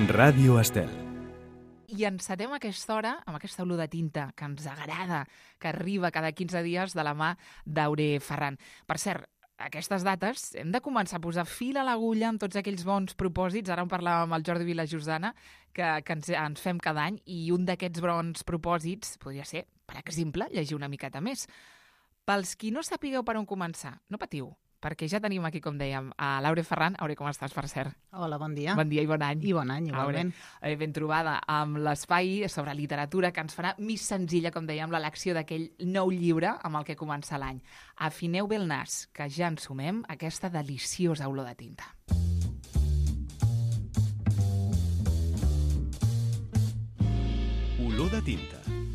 Ràdio Estel. I encetem aquesta hora amb aquesta olor de tinta que ens agrada, que arriba cada 15 dies de la mà d'Aure Ferran. Per cert, aquestes dates hem de començar a posar fil a l'agulla amb tots aquells bons propòsits. Ara en parlàvem amb el Jordi Vilajosana, que ens fem cada any, i un d'aquests bons propòsits podria ser, per exemple, llegir una miqueta més. Pels qui no sapigueu per on començar, no patiu, perquè ja tenim aquí, com dèiem, a l'Aure Ferran. Aure, com estàs, per cert? Hola, bon dia. Bon dia i bon any. I bon any, igualment. Aure, ben trobada amb l'espai sobre literatura que ens farà més senzilla, com dèiem, l'elecció d'aquell nou llibre amb el que comença l'any. Afineu bé el nas, que ja ens sumem a aquesta deliciosa olor de tinta. Olor de tinta.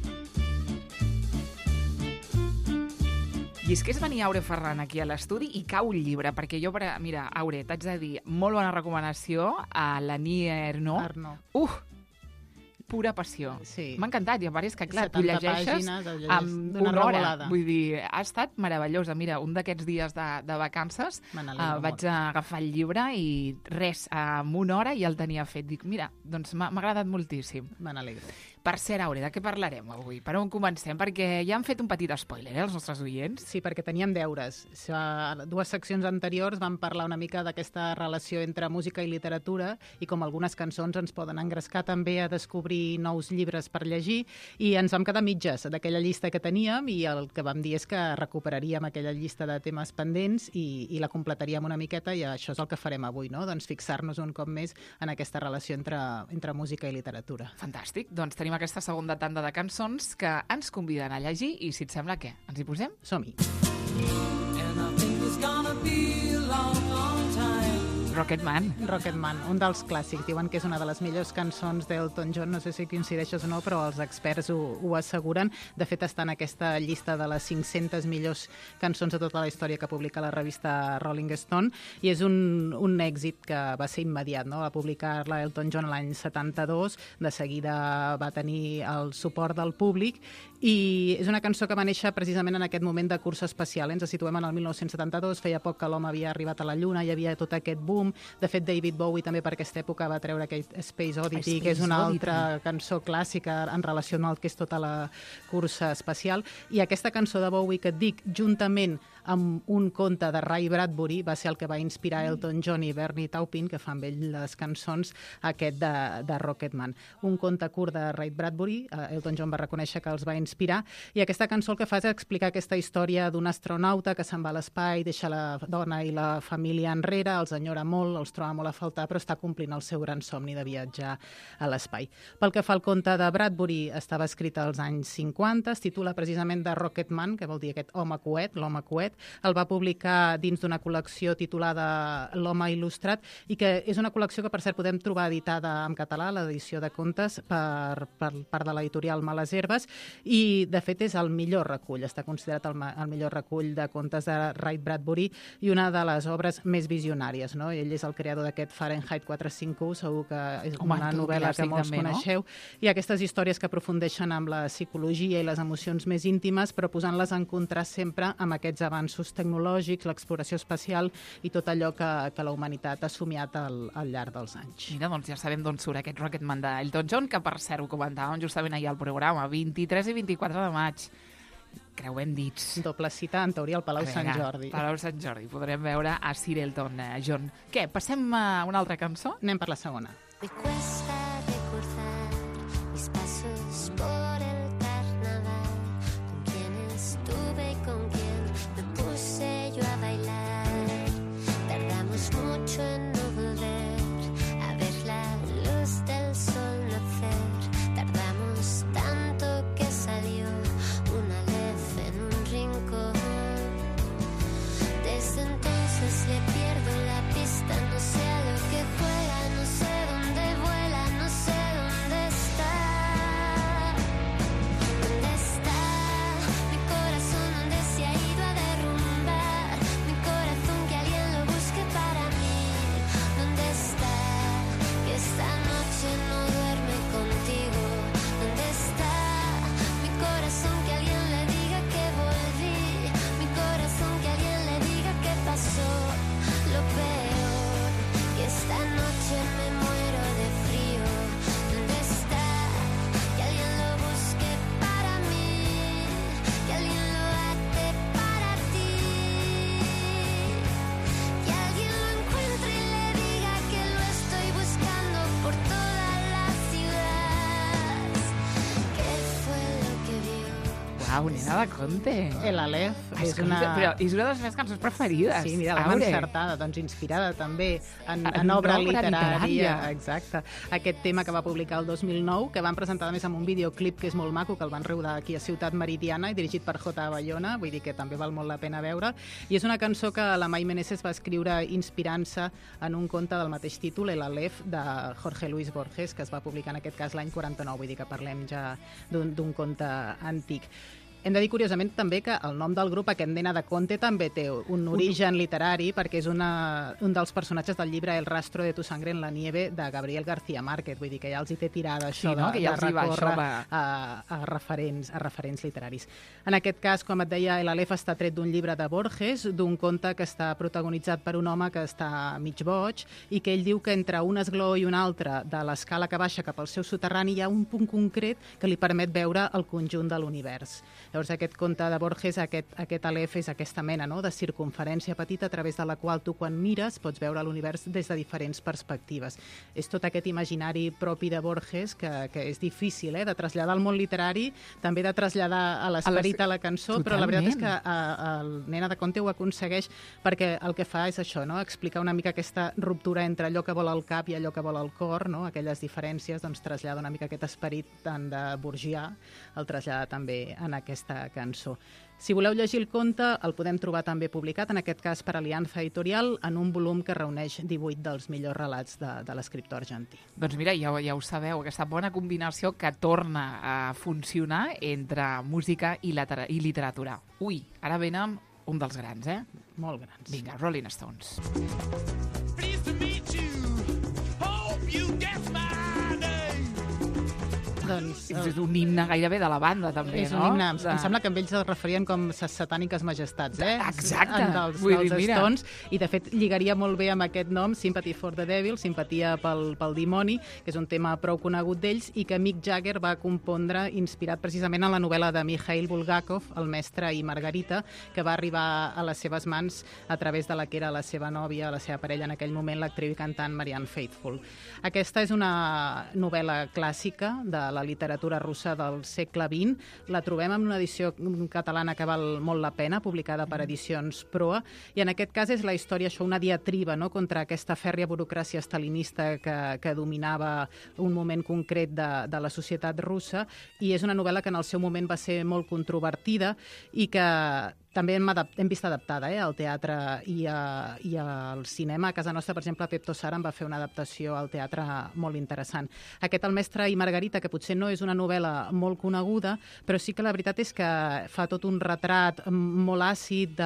I és que és venir Aure Ferran aquí a l'estudi i cau un llibre, perquè jo, mira, Aure, t'haig de dir, molt bona recomanació a l'Annie Ernaux. Pura passió. Sí. M'ha encantat, i a part és que, clar, tu llegeixes amb una hora. Revolada. Vull dir, ha estat meravellosa. Mira, un d'aquests dies de vacances vaig agafar el llibre i res, amb una hora ja el tenia fet. Dic, mira, doncs m'ha agradat moltíssim. Me n'alegro. Per cert, Aure, de què parlarem avui? Per on comencem? Perquè ja han fet un petit spoiler, els nostres oients. Sí, perquè teníem deures. Dues seccions anteriors vam parlar una mica d'aquesta relació entre música i literatura i com algunes cançons ens poden engrescar també a descobrir nous llibres per llegir, i ens vam quedar mitges d'aquella llista que teníem, i el que vam dir és que recuperaríem aquella llista de temes pendents i la completaríem una miqueta, i això és el que farem avui, no? Doncs fixar-nos un cop més en aquesta relació entre música i literatura. Fantàstic. Doncs tenim aquesta segona tanda de cançons que ens conviden a llegir, i si et sembla, què? Ens hi posem? Som-hi. Rocketman, un dels clàssics. Diuen que és una de les millors cançons d'Elton John. No sé si coincideixes o no, però els experts ho asseguren. De fet, està en aquesta llista de les 500 millors cançons de tota la història que publica la revista Rolling Stone, i és un èxit que va ser immediat, no? Va publicar-la Elton John l'any 72, de seguida va tenir el suport del públic, i és una cançó que va néixer precisament en aquest moment de cursa espacial. Ens situem en el 1972, feia poc que l'home havia arribat a la Lluna, hi havia tot aquest boom. De fet, David Bowie també per aquesta època va treure aquell Space Oddity, que és una altra cançó clàssica en relació amb el que és tota la cursa espacial. I aquesta cançó de Bowie que et dic, juntament amb un conte de Ray Bradbury, va ser el que va inspirar Elton John i Bernie Taupin, que fan ell les cançons, aquest de Rocketman. Un conte curt de Ray Bradbury, Elton John va reconèixer que els va inspirar, i aquesta cançó el que fa és explicar aquesta història d'un astronauta que se'n va a l'espai, deixa la dona i la família enrere, els enyora molt, els troba molt a faltar, però està complint el seu gran somni de viatjar a l'espai. Pel que fa al conte de Bradbury, estava escrit als anys 50, es titula precisament de Rocketman, que vol dir aquest home coet, l'home coet. El va publicar dins d'una col·lecció titulada L'home il·lustrat, i que és una col·lecció que, per cert, podem trobar editada en català, l'edició de contes, per part de l'editorial Males Herbes, i, de fet, és el millor recull, està considerat el millor recull de contes de Ray Bradbury i una de les obres més visionàries, no? Ell és el creador d'aquest Fahrenheit 451, segur que és una novel·la que molts coneixeu, i aquestes històries que aprofundeixen amb la psicologia i les emocions més íntimes, però posant-les en contrast sempre amb aquests avanços tecnològics, l'exploració espacial i tot allò que la humanitat ha somiat al llarg dels anys. Mira, doncs ja sabem d'on surt aquest Rocketman d'Elton John, que per cert ho comentàvem justament ahir al programa, 23 i 24 de maig. Creuem dits. Doble cita, en teoria, al Palau Sant Jordi. Palau Sant Jordi. Podrem veure a Sir Elton John. Què, passem a una altra cançó? Anem per la segona. Me cuesta recordar mis pasos por el carnaval, con quién estuve y con quién me puse yo a bailar. Tardamos mucho en no volver a ver la luz del sol nacer. Tardamos tanto que salió una luz en un rincón. Desde entonces le pierdo la pista, no sé a lo que juega, no sé dónde vuela, Uau, Nena de Conte. El Aleph és Però és una de les meves cançons preferides. Sí, mira, l'hem encertada, doncs inspirada també en obra literària. Exacte. Aquest tema que va publicar el 2009, que van presentar a més amb un videoclip que és molt maco, que el van rodar aquí a Ciutat Meridiana i dirigit per J. Bayona, vull dir que també val molt la pena veure. I és una cançó que la Mai Meneses va escriure inspirant-se en un conte del mateix títol, El Aleph, de Jorge Luis Borges, que es va publicar en aquest cas l'any 49, vull dir que parlem ja d'un conte antic. Hem de dir, curiosament, també que el nom del grup, aquest Nena de Conte, també té un origen literari, perquè és un dels personatges del llibre El rastro de tu sangre en la nieve, de Gabriel García Márquez. Vull dir que ja els hi té tirada això de recórrer a referents literaris. En aquest cas, com et deia, El Aleph està tret d'un llibre de Borges, d'un conte que està protagonitzat per un home que està mig boig i que ell diu que entre un esglaó i un altre de l'escala que baixa cap al seu soterrani hi ha un punt concret que li permet veure el conjunt de l'univers. Llavors, aquest conte de Borges, aquest Aleph, és aquesta mena de circumferència petita a través de la qual tu, quan mires, pots veure l'univers des de diferents perspectives. És tot aquest imaginari propi de Borges que és difícil de traslladar al món literari, també de traslladar a l'esperit a la cançó, però la veritat és que el Nena de Conte ho aconsegueix perquè el que fa és això, explicar una mica aquesta ruptura entre allò que vol el cap i allò que vol el cor, aquelles diferències, doncs trasllada una mica aquest esperit tant de Bourdieu, el trasllada també en aquesta cançó. Si voleu llegir el conte, el podem trobar també publicat, en aquest cas per Alianza Editorial, en un volum que reuneix 18 dels millors relats de l'escriptor argentí. Doncs mira, ja ho sabeu, aquesta bona combinació que torna a funcionar entre música i literatura. Ui, ara venen un dels grans, Molt grans. Vinga, Rolling Stones. Pleased to meet you. Hope you guess my name. Doncs, és un himne gairebé de la banda, també, és un himne. Em sembla que amb ells es referien com ses satàniques majestats, Exacte. Dels Stones. I, de fet, lligaria molt bé amb aquest nom, Sympathy for the Devil, simpatia pel dimoni, que és un tema prou conegut d'ells i que Mick Jagger va compondre inspirat precisament en la novel·la de Mikhail Bulgakov, El mestre i Margarita, que va arribar a les seves mans a través de la que era la seva nòvia, la seva parella en aquell moment, l'actriu i cantant Marianne Faithfull. Aquesta és una novel·la clàssica de la literatura russa del segle XX. La trobem en una edició catalana que val molt la pena, publicada per Edicions Proa, i en aquest cas és la història, una diatriba contra aquesta fèrria burocràcia stalinista que dominava un moment concret de la societat russa, i és una novel·la que en el seu moment va ser molt controvertida i que també hem vist adaptada al teatre i al cinema. A casa nostra, per exemple, Pep Tosar en va fer una adaptació al teatre molt interessant. Aquest El mestre i Margarita, que potser no és una novel·la molt coneguda, però sí que la veritat és que fa tot un retrat molt àcid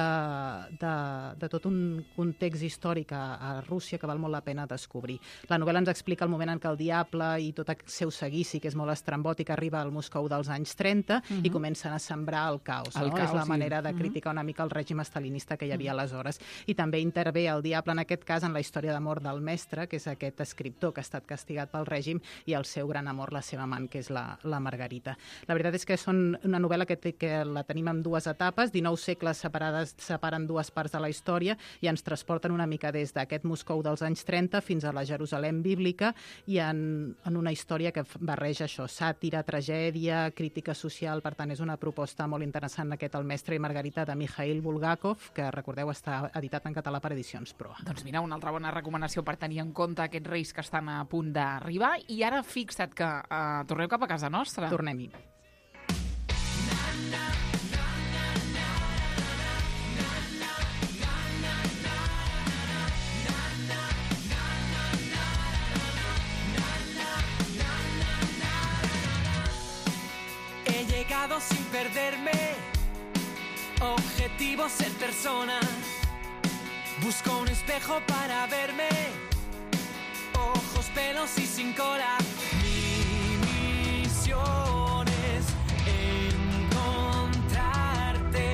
de tot un context històric a Rússia que val molt la pena descobrir. La novel·la ens explica el moment en què el diable i tot el seu seguici, que és molt estrambòtic, arriba al Moscou dels anys 30 i comencen a sembrar el caos. És la manera de criticar una mica el règim estalinista que hi havia aleshores. I també intervé el diable, en aquest cas, en la història d'amor del mestre, que és aquest escriptor que ha estat castigat pel règim, i el seu gran amor, la seva amant, que és la Margarita. La veritat és que són una novel·la que la tenim en dues etapes, 19 segles separen dues parts de la història i ens transporten una mica des d'aquest Moscou dels anys 30 fins a la Jerusalem bíblica, i en una història que barreja això, sàtira, tragèdia, crítica social. Per tant, és una proposta molt interessant, aquest El mestre i Margarita, de Mikhail Bulgakov, que, recordeu, està editat en català per Edicions Proa. Doncs mira, una altra bona recomanació per tenir en compte aquests reis que estan a punt d'arribar. I ara fixa't que torneu cap a casa nostra. Tornem-hi. He llegado sin perderme. Objetivo ser persona. Busco un espejo para verme. Ojos, pelos y sin cola. Mi misión es encontrarte.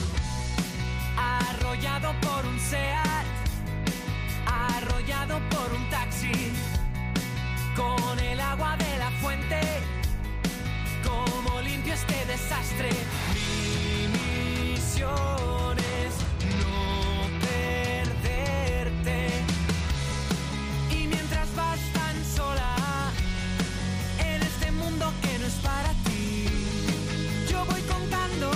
Arrollado por un SEAT, arrollado por un taxi. Con el agua de la fuente, como limpio este desastre. Mi misión es no perderte. Y mientras vas tan sola en este mundo que no es para ti, yo voy contando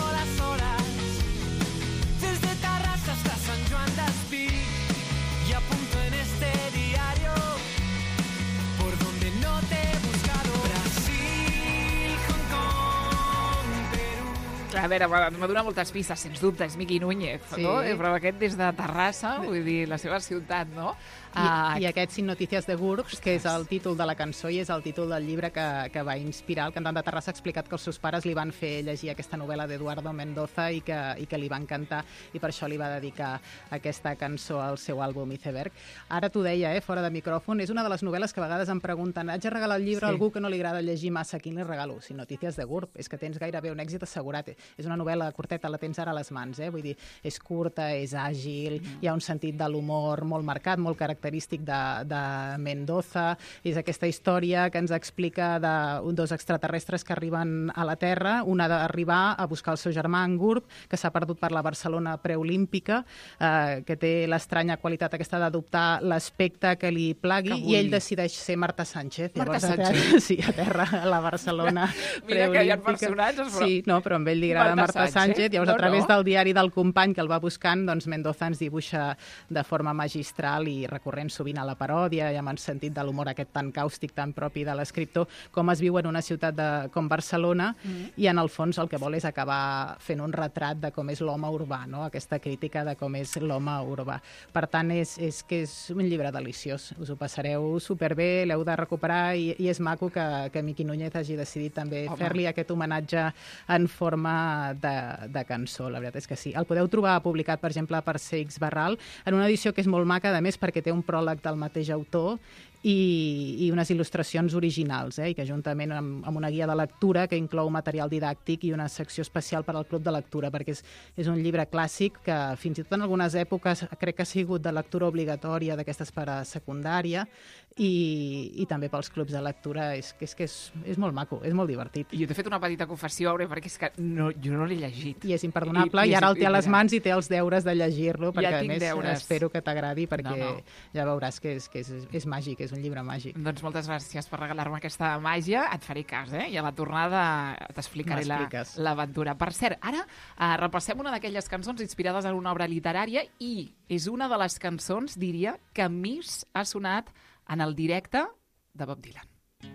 a veure, m'ha donat moltes pistes, sens dubte, és Miqui Núñez, Sí. no? Però aquest des de Terrassa, vull dir, la seva ciutat, no? I aquest Sin Noticias de GURB, que és el títol de la cançó i és el títol del llibre que va inspirar. El cantant de Terrassa ha explicat que els seus pares li van fer llegir aquesta novel·la d'Eduardo Mendoza i que li va encantar, i per això li va dedicar aquesta cançó al seu àlbum Iceberg. Ara t'ho deia, fora de micròfon, és una de les novel·les que a vegades em pregunten, haig de regalar el llibre a algú que no li agrada llegir massa, quin li regalo? Sin Noticias de GURB, és que tens gairebé un èxit assegurat. És una novel·la curteta, la tens ara a les mans, vull dir, és curta, és àgil, hi ha un sentit de l'humor molt marcat, molt característic de Mendoza. És aquesta història que ens explica dos extraterrestres que arriben a la Terra, una d'arribar a buscar el seu germà en GURB, que s'ha perdut per la Barcelona preolímpica, que té l'estranya qualitat aquesta d'adoptar l'aspecte que li plagui, i ell decideix ser Marta Sánchez. Marta Sánchez? Sí, a terra, a la Barcelona Mira que hi ha preolímpica. personatges, però... Sí, no, però a ell li agrada Marta Sánchez. Llavors, a través del diari del company que el va buscant, doncs Mendoza ens dibuixa de forma magistral i recorrent sovint a la paròdia i amb el sentit de l'humor aquest tan càustic, tan propi de l'escriptor, com es viu en una ciutat com Barcelona, i en el fons el que vol és acabar fent un retrat de com és l'home urbà, no? Aquesta crítica de com és l'home urbà. Per tant, és un llibre deliciós. Us ho passareu superbé, l'heu de recuperar, i és maco que Miqui Núñez hagi decidit també fer-li aquest homenatge en forma de cançó. La veritat és que sí. El podeu trobar publicat, per exemple, per CX Barral, en una edició que és molt maca, a més, perquè té un pròleg del mateix autor i unes il·lustracions originals, i que juntament amb una guia de lectura que inclou material didàctic i una secció especial per al Club de Lectura, perquè és un llibre clàssic que fins i tot en algunes èpoques crec que ha sigut de lectura obligatòria, d'aquestes per a secundària, i també pels clubs de lectura. És molt maco, és molt divertit. I jo t'he fet una petita confessió, perquè és que jo no l'he llegit. I és imperdonable, i ara el té a les mans i té els deures de llegir-lo, perquè a més espero que t'agradi, perquè ja veuràs que és màgic, és un llibre màgic. Doncs moltes gràcies per regalar-me aquesta màgia. Et faré cas, i a la tornada t'explicaré l'aventura. Per cert, ara repassem una d'aquelles cançons inspirades en una obra literària, i és una de les cançons, diria, que més ha sonat en el directe de Bob Dylan.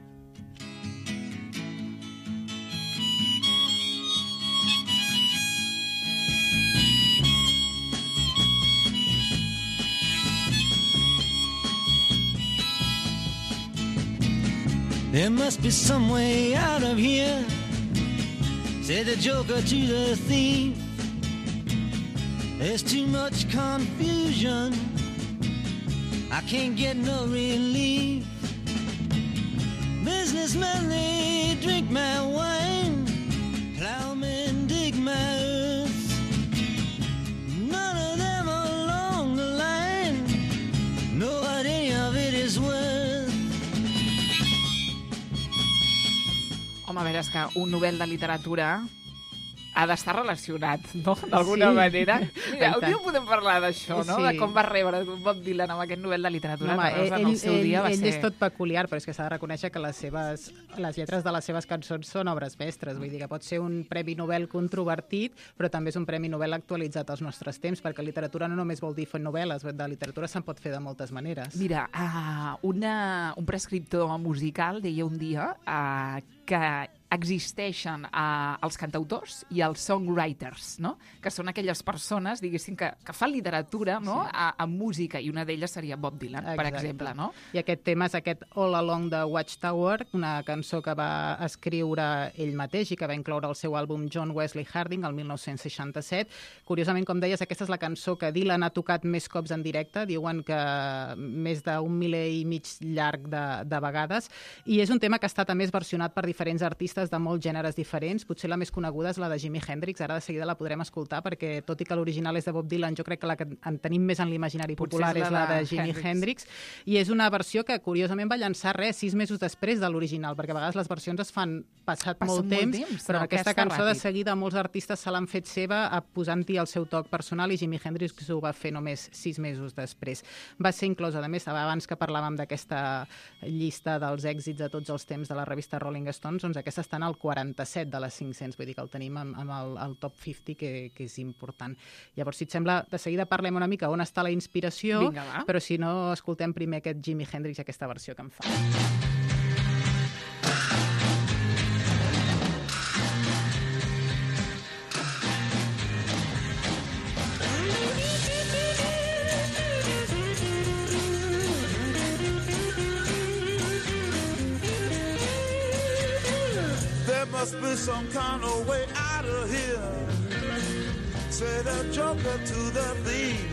There must be some way out of here, said the joker to the thief. There's too much confusion, I can't get no relief. Businessmen, they drink my wine, plowmen dig my earth. None of them along the line know what any of it is worth. Home, a veure, és que un novel de literatura ha d'estar relacionat, no?, d'alguna manera. Mira, un dia podem parlar d'això, no?, de com va rebre Bob Dylan amb aquest novel de literatura. Ell és tot peculiar, però és que s'ha de reconèixer que les lletres de les seves cançons són obres mestres. Vull dir que pot ser un premi Nobel controvertit, però també és un premi Nobel actualitzat als nostres temps, perquè literatura no només vol dir fer novel·les, de literatura se'n pot fer de moltes maneres. Mira, un prescriptor musical deia un dia que existeixen els cantautors i els songwriters, no?, que són aquelles persones, diguéssim, que fan literatura, no?, amb música, i una d'elles seria Bob Dylan, per exemple, no? I aquest tema és aquest All Along the Watchtower, una cançó que va escriure ell mateix i que va incloure al seu àlbum John Wesley Harding el 1967. Curiosament, com deies, aquesta és la cançó que Dylan ha tocat més cops en directe, diuen que més d'un miler i mig llarg de vegades, i és un tema que ha estat a més versionat per diferents artistes de molts gèneres diferents. Potser la més coneguda és la de Jimi Hendrix, ara de seguida la podrem escoltar, perquè tot i que l'original és de Bob Dylan, jo crec que la que en tenim més en l'imaginari popular és la de Jimi Hendrix, i és una versió que curiosament va llançar 6 mesos després de l'original, perquè a vegades les versions es fan passat molt temps, però aquesta cançó de seguida molts artistes se l'han fet seva posant-hi el seu toc personal, i Jimi Hendrix ho va fer només 6 mesos després. Va ser inclosa, a més, abans que parlàvem d'aquesta llista dels èxits de tots els temps de la revista Rolling Stones, doncs aquesta està en el 47 de les 500, vull dir que el tenim amb el top 50, que és important. Llavors, si et sembla, de seguida parlem una mica on està la inspiració. Vinga, però si no, escoltem primer aquest Jimi Hendrix, aquesta versió que em fa. must be some kind of way out of here. Say the joker to the thief.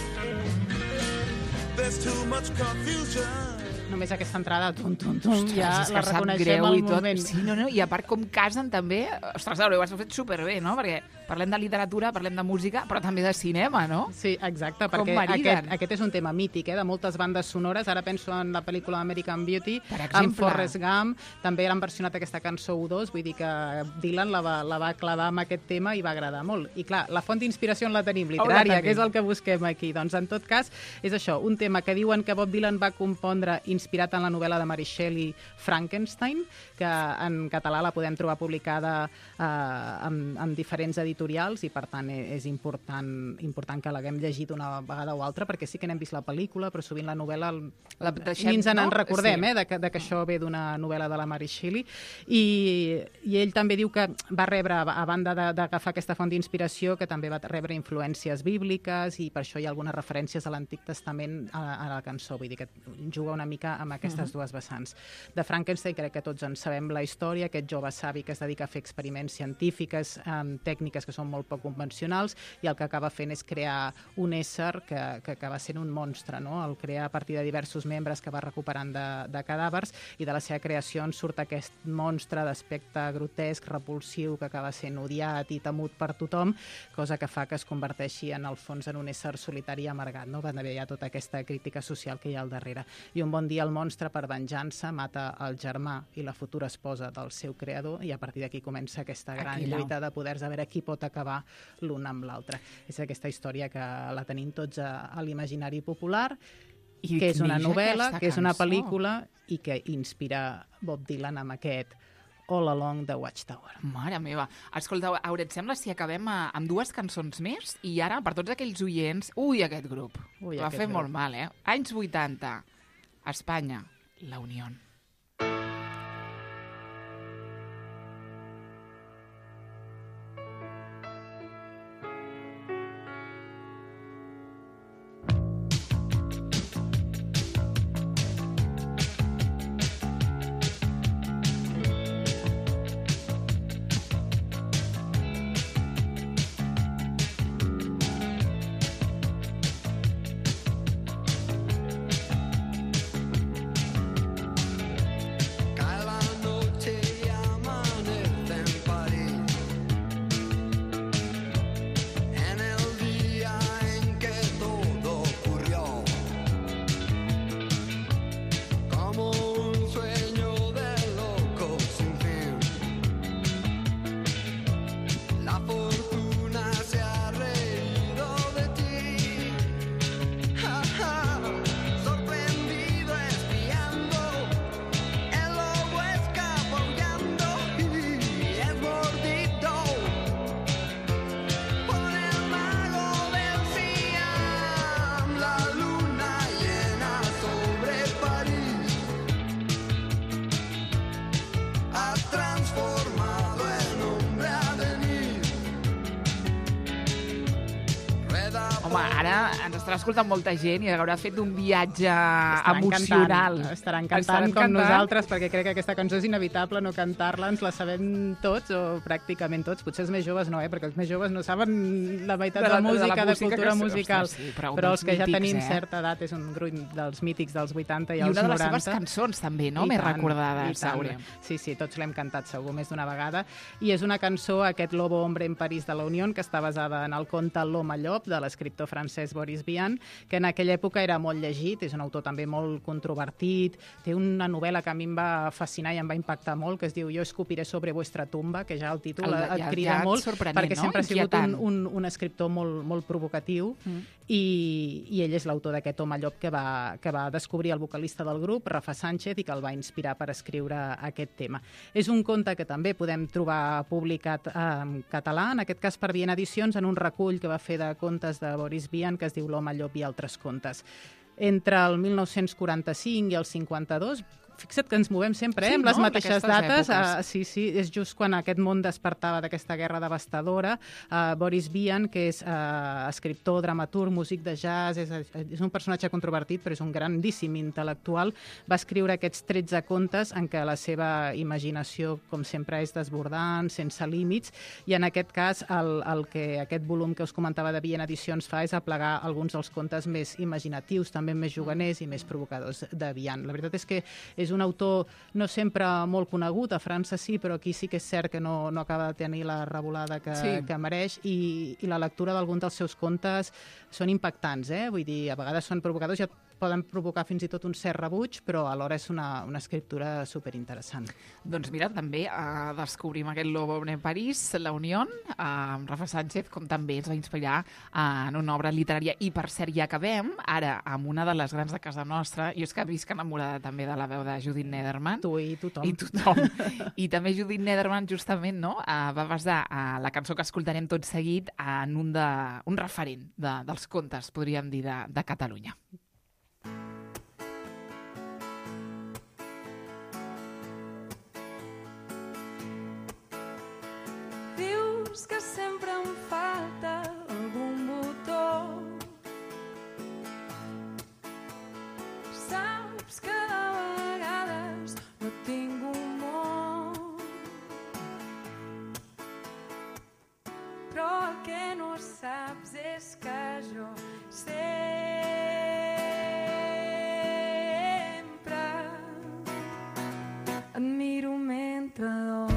There's too much confusion. Només aquesta entrada, tum, tum, tum, ja és que la sap reconeixem greu al i tot. moment. Sí, no, I a part com casen també, ostres, ho has fet superbé, no? Perquè parlem de literatura, parlem de música, però també de cinema, no? Sí, exacte, Com perquè mariden. aquest és un tema mític, de moltes bandes sonores. Ara penso en la pel·lícula American Beauty, Per en exemple. Forrest Gump, també han versionat aquesta cançó U2, vull dir que Dylan la va clavar amb aquest tema i va agradar molt. I clar, la font d'inspiració en la tenim literària, tenim. que és el que busquem aquí. Doncs en tot cas, és això, un tema que diuen que Bob Dylan va compondre inspirat en la novel·la de Mary Shelley, Frankenstein, que en català la podem trobar publicada en diferents editorials i, per tant, és important que l'haguem llegit una vegada o altra, perquè sí que n'hem vist la pel·lícula, però sovint la novel·la ni ens en recordem, Sí. de que això ve d'una novel·la de la Mary Shelley. I ell també diu que va rebre, a banda d'agafar aquesta font d'inspiració, que també va rebre influències bíbliques, i per això hi ha algunes referències a l'Antic Testament a la cançó, vull dir que juga una mica amb aquestes dues vessants. De Frankenstein crec que tots en sabem la història, aquest jove savi que es dedica a fer experiments científics amb tècniques que són molt poc convencionals, i el que acaba fent és crear un ésser que acaba sent un monstre, no? El crea a partir de diversos membres que va recuperant de cadàvers, i de la seva creació en surt aquest monstre d'aspecte grotesc, repulsiu, que acaba sent odiat i temut per tothom, cosa que fa que es converteixi en el fons en un ésser solitari i amargat, no? Va haver ja tota aquesta crítica social que hi ha al darrere. I un bon dia el monstre, per venjança, mata el germà i la futura esposa del seu creador, i a partir d'aquí comença aquesta gran lluita de poders, a veure qui pot acabar l'un amb l'altre. És aquesta història que la tenim tots a l'imaginari popular, I que és una neix novel·la, aquesta que és una cançó. pel·lícula i que inspira Bob Dylan amb aquest All Along the Watchtower. Mare meva. Escolta, Aura, et sembla si acabem amb dues cançons més? I ara, per tots aquells oients... Ui, aquest grup. Ui, Va aquest fer grup. molt mal, eh? Anys 80. Espanya. La Unión. Cae la noche y amanece en París. En el día en que todo ocurrió, como un sueño de loco sin fin. La fortuna se ha reído de ti. Ja, ja, sorprendido espiando. El lobo escapoteando y es mordido por el mago del Siam. La luna llena sobre París ha transformado en hombre a venir. Rueda Home, ara ens estarà escoltant molta gent i haurà fet un viatge Estaran emocional. Estaran cantant com nosaltres, perquè crec que aquesta cançó és inevitable no cantar-la, ens la sabem tots, o pràcticament tots. Potser els més joves no, perquè els més joves no saben la meitat de la música, de cultura que- musical. ostres, sí, però però dels els que ja mítics, tenim eh? certa edat, és un grup dels mítics dels 80 i, I els una de 90. les seves cançons, també, no? I Més tant, recordades, i tant. Aure. Sí, sí, tots l'hem cantat segur més d'una vegada. I és una cançó, aquest Lobo Hombre en París de la Unión, que està basada en el conte L'Home Llop, de l'escriptor francès Boris Vian, que en aquella època era molt llegit, és un autor també molt controvertit, té una novel·la que a mi em va fascinar i em va impactar molt, que es diu Jo escupiré sobre vuestra tumba, que ja el títol et crida ja molt, sorprenent, perquè no? sempre ha sigut Inquietant. un escriptor molt provocatiu, i ell és l'autor d'aquest Home Llop que va descobrir el vocalista del grup, Rafa Sánchez, i que el va inspirar per escriure aquest tema. És un conte que també podem trobar publicat en català, en aquest cas per Viena Edicions, en un recull que va fer de contes de Boris Vian, que es diu L'Home Llop i altres contes. Entre el 1945 i el 52 fixa't que ens movem sempre, Sí, amb les no? mateixes D'aquestes dates. èpoques. Sí, és just quan aquest món despertava d'aquesta guerra devastadora. Boris Vian, que és escriptor, dramaturg, músic de jazz, és un personatge controvertit, però és un grandíssim intel·lectual, va escriure aquests 13 contes en què la seva imaginació, com sempre, és desbordant, sense límits, i en aquest cas el que aquest volum que us comentava de Vian Edicions fa és aplegar alguns dels contes més imaginatius, també més juganers i més provocadors de Vian. La veritat és que és un autor no sempre molt conegut, a França sí, però aquí sí que és cert que no acaba de tenir la revolada que mereix, i la lectura d'alguns dels seus contes són impactants, vull dir, a vegades són provocadors, ja poden provocar fins i tot un cert rebuig, però alhora és una escriptura superinteressant. Doncs mira, també descobrim aquest Lobo en París, La Unión, amb Rafa Sánchez, com també ens va inspirar en una obra literària. I per cert, ja acabem ara amb una de les grans de casa nostra. Jo és que visc enamorada també de la veu de Judith Nederman. Tu i tothom. I tothom. I també Judith Nederman, justament, no? Va basar la cançó que escoltarem tot seguit en un referent dels contes, podríem dir, de Catalunya. Dius que sempre em falta algun botó. Saps que de vegades no tinc humor, però el que no saps és que jo sempre et miro mentre dorms.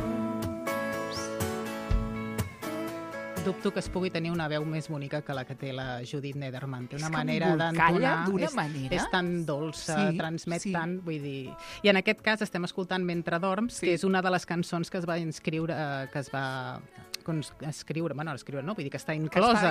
Dubto que es pugui tenir una veu més bonica que la que té la Judith Nederman. Té una És que manera embolcalla d'entonar, d'una manera. és tan dolça, Sí, transmet sí. tant, vull dir... I en aquest cas estem escoltant Mentre dorms, que és una de les cançons que es va inscriure, que es va escriure, no, vull dir que està inclosa,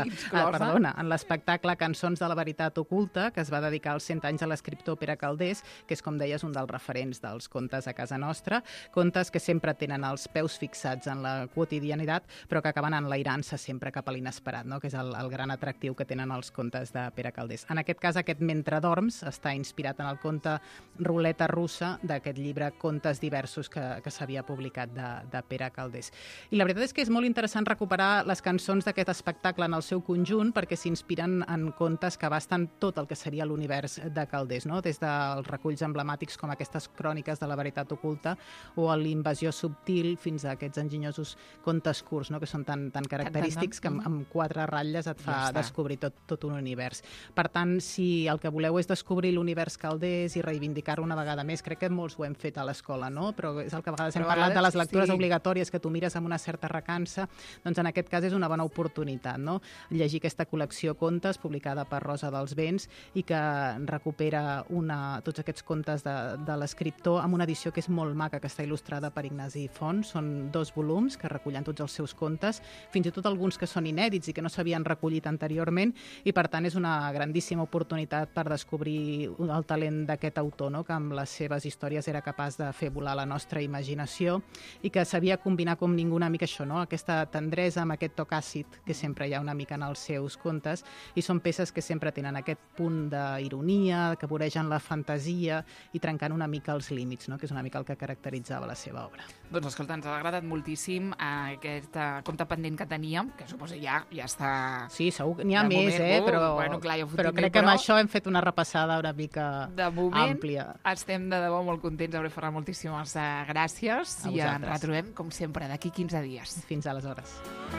en l'espectacle Cançons de la veritat oculta, que es va dedicar als 100 anys a l'escriptor Pere Calders, que és, com deies, un dels referents dels contes a casa nostra, contes que sempre tenen els peus fixats en la quotidianitat, però que acaben enlairant-se sempre cap a l'inesperat, no? Que és el gran atractiu que tenen els contes de Pere Calders. En aquest cas, aquest Mentre dorms està inspirat en el conte Ruleta russa d'aquest llibre Contes diversos que s'havia publicat de Pere Calders. I la veritat és que és molt interessant recuperar les cançons d'aquest espectacle en el seu conjunt, perquè s'inspiren en contes que abasten tot el que seria l'univers de Calders, no? Des dels reculls emblemàtics com aquestes cròniques de la veritat oculta o l'Invasió subtil fins a aquests enginyosos contes curts, no? Que són tan característics que amb 4 ratlles et fa descobrir tot un univers. Per tant, si el que voleu és descobrir l'univers Calders i reivindicar-lo una vegada més, crec que molts ho hem fet a l'escola, no? Però és el que a vegades hem parlat de les lectures obligatòries que tu mires amb una certa recança, doncs en aquest cas és una bona oportunitat, no? Llegir aquesta col·lecció contes publicada per Rosa dels Vents i que recupera tots aquests contes de l'escriptor amb una edició que és molt maca, que està il·lustrada per Ignasi Font. Són 2 volums que recullen tots els seus contes, fins i tot alguns que són inèdits i que no s'havien recollit anteriorment, i per tant és una grandíssima oportunitat per descobrir el talent d'aquest autor, no? Que amb les seves històries era capaç de fer volar la nostra imaginació i que sabia combinar com ningú una mica això, no? Aquesta tendresa amb aquest toc àcid que sempre hi ha una mica en els seus contes, i són peces que sempre tenen aquest punt d'ironia, que voregen la fantasia i trencant una mica els límits, no? Que és una mica el que caracteritzava la seva obra. Doncs escolta, ens ha agradat moltíssim aquest compte pendent que teníem, que suposo ja està... Sí, segur que n'hi ha més, però, bueno, clar, ja però crec que amb això hem fet una repassada una mica de moment, àmplia. Estem de debò molt contents, Auré Ferran, moltíssimes gràcies, i ens retrobem, com sempre, d'aquí 15 dies. Fins aleshores.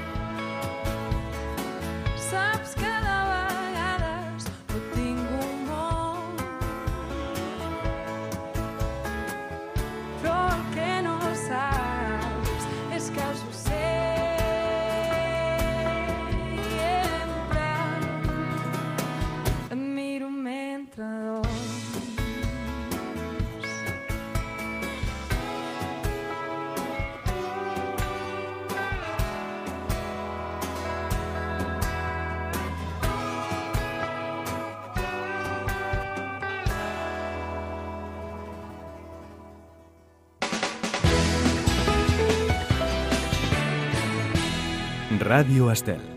Saps que de vegades no tinc humor, però el que no saps és que jo sempre et miro mentre dorms. Ràdio Estel.